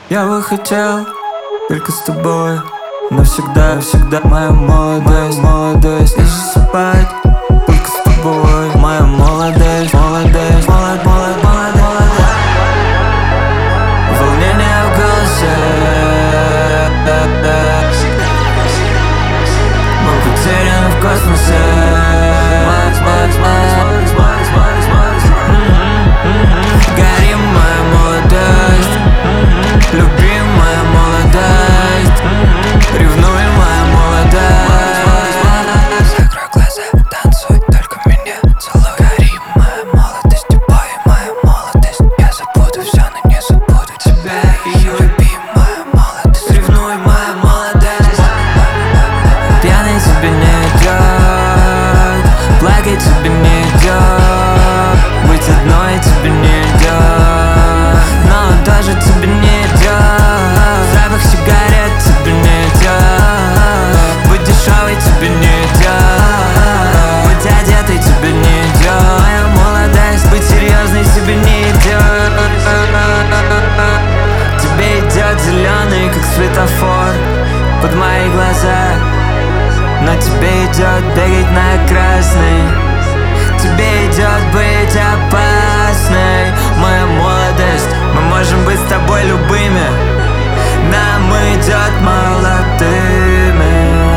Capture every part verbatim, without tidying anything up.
Я бы хотел только с тобой навсегда, навсегда. Моя молодость, молодость, не засыпать только с тобой. Моя молодость, молодость, молод, молод, молод, молод. Волнение в голосе. Мы потеряны в космосе. Макс, Макс, Макс, Макс, Макс, Макс. Горим, моя молодость. Любим, моя молодость. Ревнуем, моя молодость. Закрой глаза, танцуй, только меня целуй. Горим, моя молодость, любовь, моя молодость. Я забуду все, но не забуду тебя. Ее любим, моя молодость. Ревнуй, моя молодость. Пьяный тебе не идет, плакать тебе не идет, быть одной тебе не идет, но он тоже тебе не идет. Запах сигарет тебе не идет, быть дешевой тебе не идет, быть одетой тебе не идет. Моя молодость, быть серьезной тебе не идет. Тебе идет зеленый, как светофор, под мои глаза. Но тебе идет бегать на красный. Тебе идет быть опасной. Моя молодость, мы можем быть с тобой любыми. Нам идет молодыми.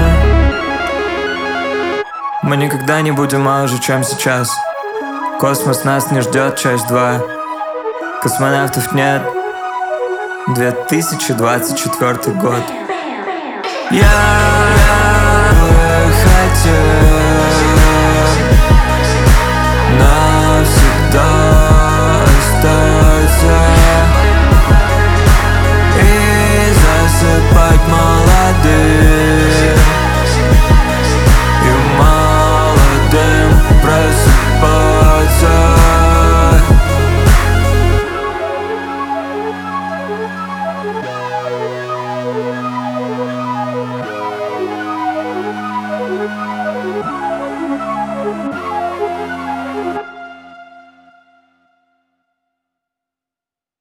Мы никогда не будем моложе, чем сейчас. Космос нас не ждет, часть два. Космонавтов нет. две тысячи двадцать четвёртый год. Я бы хотел навсегда.